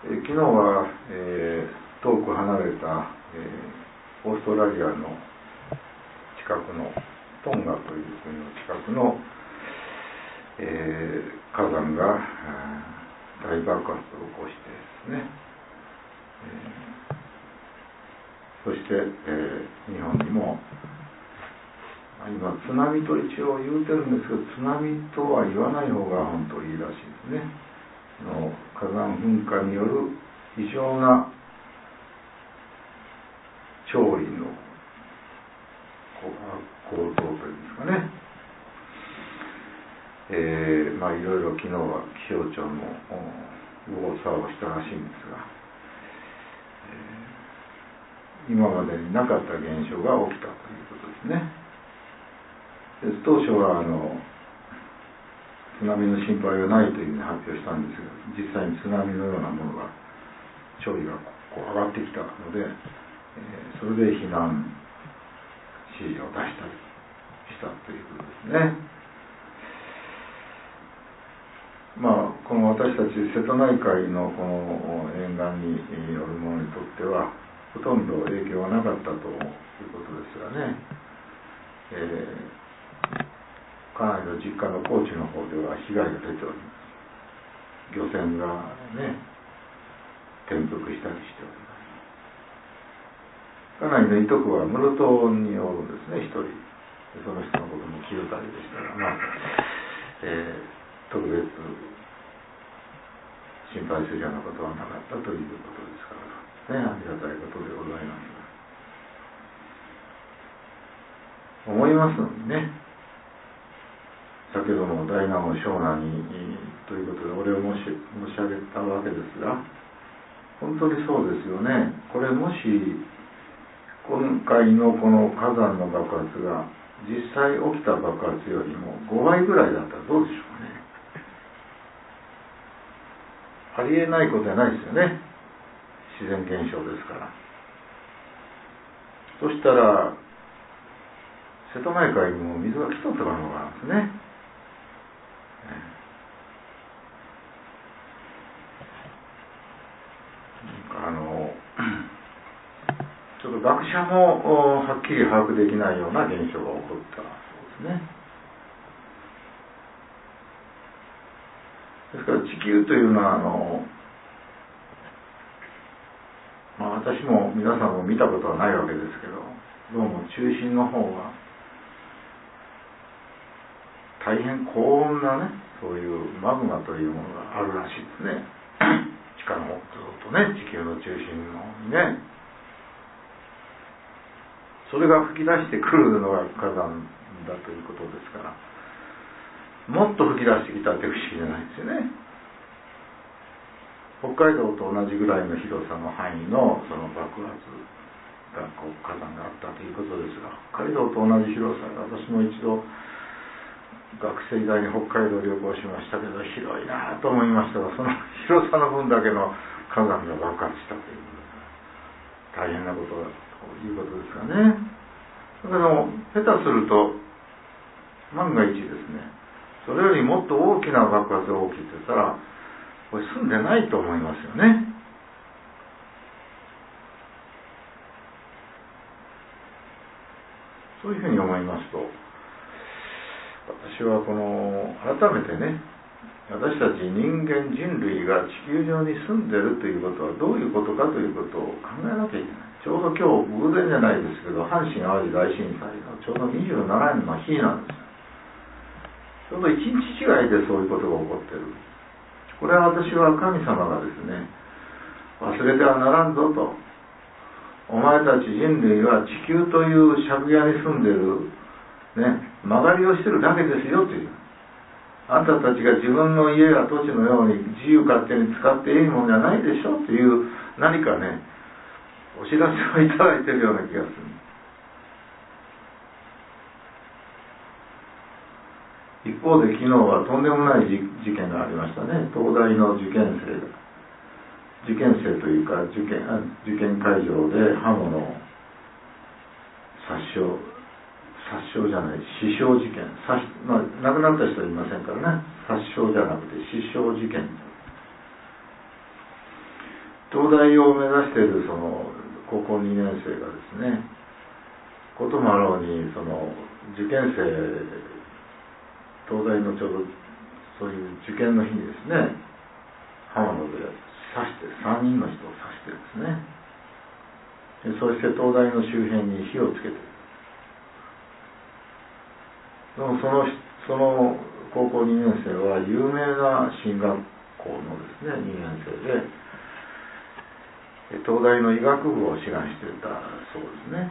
昨日は、遠く離れた、オーストラリアの近くのトンガという国の近くの、火山が大爆発を起こしてですね、そして、日本にも今津波と一応言うてるんですけど、津波とは言わない方が本当にいいらしいですね。火山噴火による異常な潮位の構造というんですかね、いろいろ昨日は気象庁も右往左往したらしいんですが、今までになかった現象が起きたということですね。当初は津波の心配はないというふうに発表したんですが、実際に津波のようなものが潮位がこう上がってきたので、それで避難指示を出したりしたということですね。この私たち瀬戸内海のこの沿岸におる者にとってはほとんど影響はなかったということですがね、家内の実家の高知の方では被害が出ております。漁船がね、転覆したりしております。家内のいとこは室戸におるんですね、一人。その人のことも気遣いでしたら、特別心配するようなことはなかったということですからね、ありがたいことでございます思いますのにね、先ほどの大南を湘南にということでお礼を申し上げたわけですが、本当にそうですよね。これもし今回のこの火山の爆発が実際起きた爆発よりも5倍ぐらいだったらどうでしょうかね。ありえないことじゃないですよね、自然現象ですから。そしたら瀬戸内海にも水が来とったかのがあるんですね。ちょっと学者もはっきり把握できないような現象が起こったそうですね。ですから地球というのは私も皆さんも見たことはないわけですけど、どうも中心の方は大変高温なね、そういうマグマというものがあるらしいですね。地下のずっとね、地球の中心の方にね、それが吹き出してくるのが火山だということですから、もっと吹き出してきたって不思議じゃないですよね。北海道と同じぐらいの広さの範囲のその爆発が火山があったということですが、北海道と同じ広さで、私も一度学生時代に北海道旅行しましたけど、広いなと思いましたが、その広さの分だけの火山が爆発したということで、大変なことだということですがね。だけど下手すると万が一ですね、それよりもっと大きな爆発が起きてたら、これ住んでないと思いますよね。そういうふうに思いますと、私はこの改めてね、私たち人間人類が地球上に住んでるということはどういうことかということを考えなきゃいけない。ちょうど今日偶然じゃないですけど、阪神・淡路大震災のちょうど27年の日なんですよ。ちょうど1日違いでそういうことが起こってる。これは私は神様がですね、忘れてはならんぞと、お前たち人類は地球という借家に住んでるね、曲がりをしてるだけですよという、あんたたちが自分の家や土地のように自由勝手に使っていいものじゃないでしょという何かね、お知らせをいただいているような気がする。一方で昨日はとんでもない事件がありましたね。東大の受験生というか受験会場で刃物を殺傷じゃない死傷事件、亡くなった人はいませんからね、殺傷じゃなくて死傷事件。 東大を目指しているその高校2年生がですね、こともあろうにその受験生、東大のちょうどそういう受験の日にですね、刃物で刺して3人の人を刺してですね、そして東大の周辺に火をつけて、でもその高校2年生は有名な進学校のですね2年生で、東大の医学部を志願していたそうですね。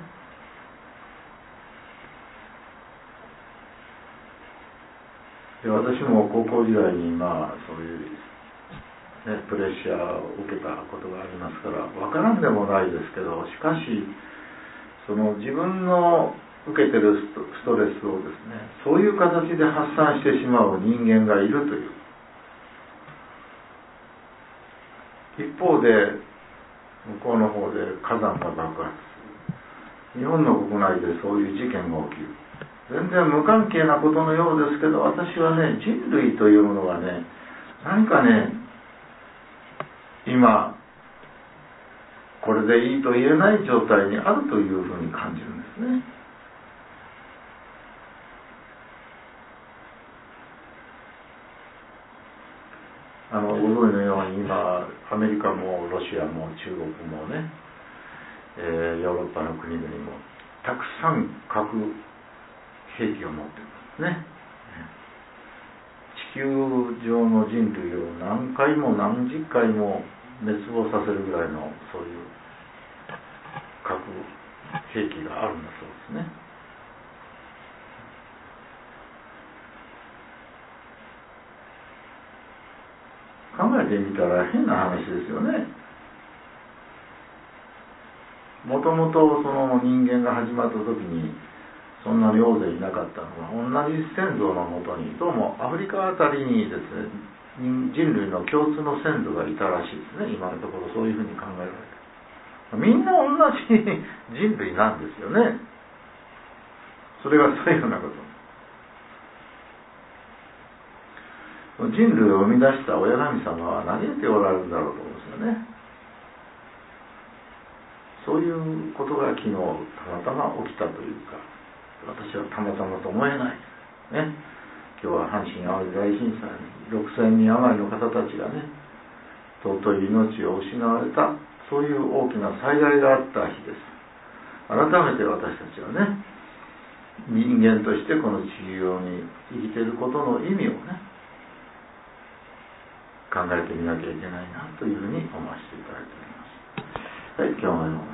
で、私も高校時代にそういう、プレッシャーを受けたことがありますから分からんでもないですけど、しかしその自分の受けてるストレスをですね、そういう形で発散してしまう人間がいるという。一方で向こうの方で火山が爆発する、日本の国内でそういう事件が起きる、全然無関係なことのようですけど、私はね、人類というものがね、何かね、今これでいいと言えない状態にあるというふうに感じるんですね。ご存知のように今アメリカもロシアも中国もね、ヨーロッパの国々もたくさん核兵器を持っていますね。地球上の人類を何回も何十回も滅亡させるぐらいのそういう核兵器があるんだそうですね。考えてみたら変な話ですよね。もともとその人間が始まった時にそんなに大勢いなかったのは、同じ先祖のもとにどうもアフリカあたりにですね、人類の共通の先祖がいたらしいですね。今のところそういうふうに考えられてる。みんな同じ人類なんですよね。それがそういうようなこと。人類を生み出した親神様は嘆いておられるんだろうと思うんですよね。そういうことが昨日たまたま起きたというか、私はたまたまと思えないね。今日は阪神・淡路大震災に6000人余りの方たちがね、尊い命を失われた、そういう大きな災害があった日です。改めて私たちはね、人間としてこの地球上に生きていることの意味をね、考えてみなきゃいけないなというふうに思わせていただいております。はい、今日のような